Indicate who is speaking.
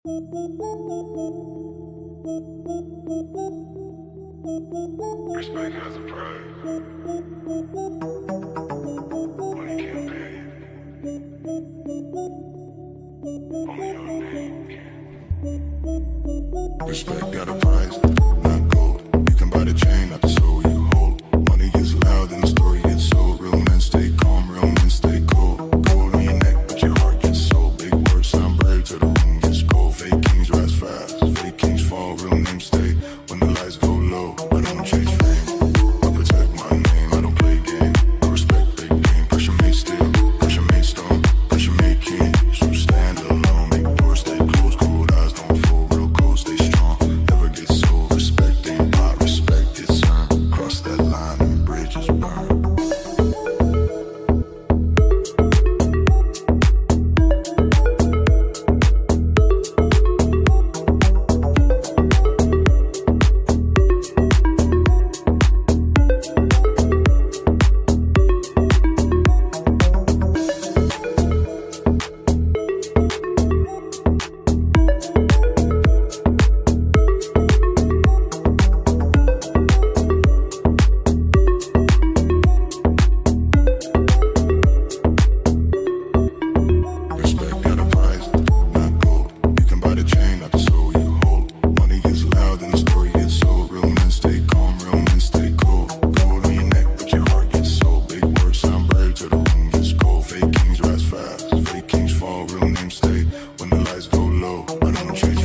Speaker 1: Respect has a price. Money can't pay it. Only your name can. Respect got a price, not gold. You can buy the chain, not the soul you hold. Money gets loud and the story gets sold. Real men stay calm, real men stay cold. Gold on your neck, but your heart gets sold. Big words sound brave till the room gets cold. Fake kings rise fast, fake kings fall. Real names stay when the lights go low. I don't chase fame, I protect my name. I don't play game, I respect big game. Pressure made steel, pressure made stone, pressure made king. So stand alone, make doors stay closed. Cold eyes don't fold, real cold stay strong. Never get sold, respect ain't bought, respect gets earned. Cross that line and bridges burn. Respect got a price, not gold. You can buy the chain, not the soul you hold. Money gets loud and the story gets sold. Real men stay calm, real men stay cold. Gold on your neck, but your heart gets sold. Big words sound brave till the room gets cold. Fake kings rise fast, fake kings fall. Real names stay when the lights go low. I don't chase